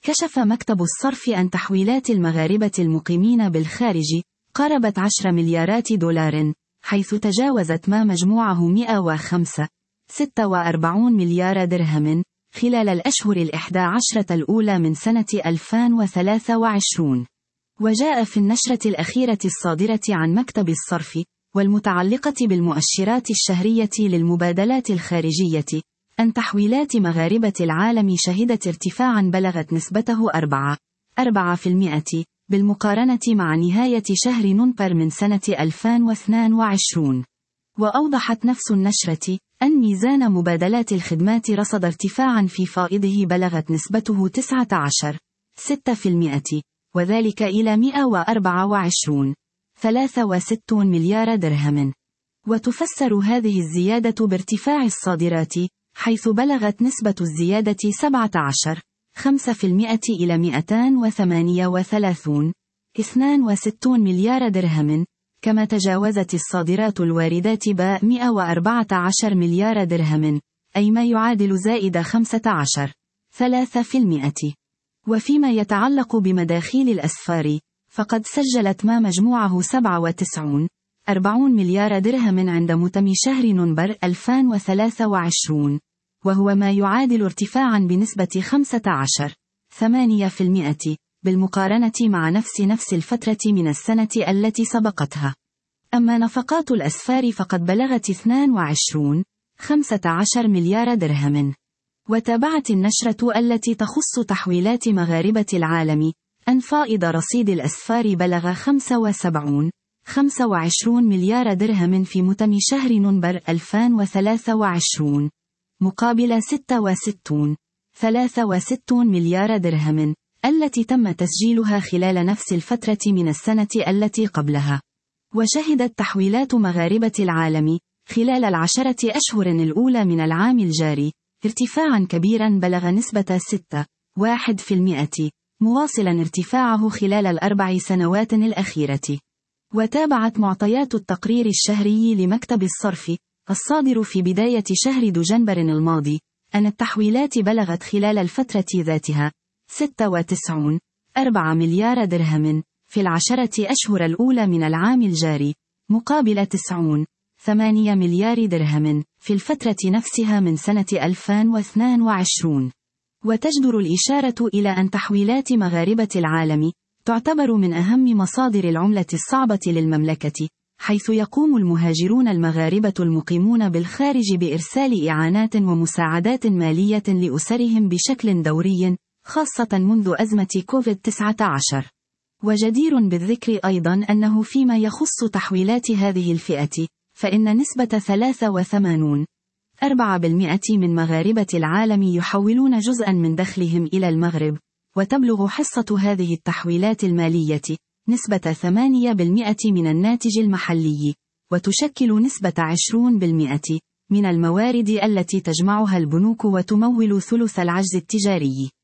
كشف مكتب الصرف أن تحويلات المغاربة المقيمين بالخارج قاربت 10 مليارات دولار، حيث تجاوزت ما مجموعه 146 مليار درهم خلال الأشهر 11 الأولى من سنة 2023. وجاء في النشرة الأخيرة الصادرة عن مكتب الصرف والمتعلقة بالمؤشرات الشهرية للمبادلات الخارجية أن تحويلات مغاربة العالم شهدت ارتفاعا بلغت نسبته 4% بالمقارنة مع نهاية شهر نوفمبر من سنة 2022. وأوضحت نفس النشرة أن ميزان مبادلات الخدمات رصد ارتفاعا في فائضه بلغت نسبته 19.6%، وذلك إلى 124.63 مليار درهم. وتفسر هذه الزيادة بارتفاع الصادرات، حيث بلغت نسبة الزيادة 17.5% إلى 238.62 مليار درهم، كما تجاوزت الصادرات الواردات 114 مليار درهم، أي ما يعادل زائد 15.3%. وفيما يتعلق بمداخيل الأسفار، فقد سجلت ما مجموعه 97.4 مليار درهم عند متم شهر نوفمبر 2023، وهو ما يعادل ارتفاعا بنسبة 15.8% بالمقارنة مع نفس الفترة من السنة التي سبقتها. أما نفقات الأسفار فقد بلغت 22.15 مليار درهم. وتابعت النشرة التي تخص تحويلات مغاربة العالم أن فائض رصيد الأسفار بلغ 25 مليار درهم في متم شهر نوفمبر 2023، مقابل 63 مليار درهم التي تم تسجيلها خلال نفس الفترة من السنة التي قبلها. وشهدت تحويلات مغاربة العالم خلال 10 أشهر الأولى من العام الجاري ارتفاعا كبيرا بلغ نسبة 6.1%، مواصلا ارتفاعه خلال ال4 سنوات الأخيرة. وتابعت معطيات التقرير الشهري لمكتب الصرف الصادر في بداية شهر دجنبر الماضي أن التحويلات بلغت خلال الفترة ذاتها 96.4 مليار درهم في 10 أشهر الأولى من العام الجاري، مقابل 9.8 مليار درهم في الفترة نفسها من سنة 2022. وتجدر الإشارة إلى أن تحويلات مغاربة العالم تعتبر من أهم مصادر العملة الصعبة للمملكة، حيث يقوم المهاجرون المغاربة المقيمون بالخارج بإرسال إعانات ومساعدات مالية لأسرهم بشكل دوري، خاصة منذ أزمة كوفيد-19. وجدير بالذكر أيضا أنه فيما يخص تحويلات هذه الفئة، فإن نسبة 83.4% من مغاربة العالم يحولون جزءا من دخلهم إلى المغرب، وتبلغ حصة هذه التحويلات المالية نسبة 8% من الناتج المحلي، وتشكل نسبة 20% من الموارد التي تجمعها البنوك وتمول ثلث العجز التجاري.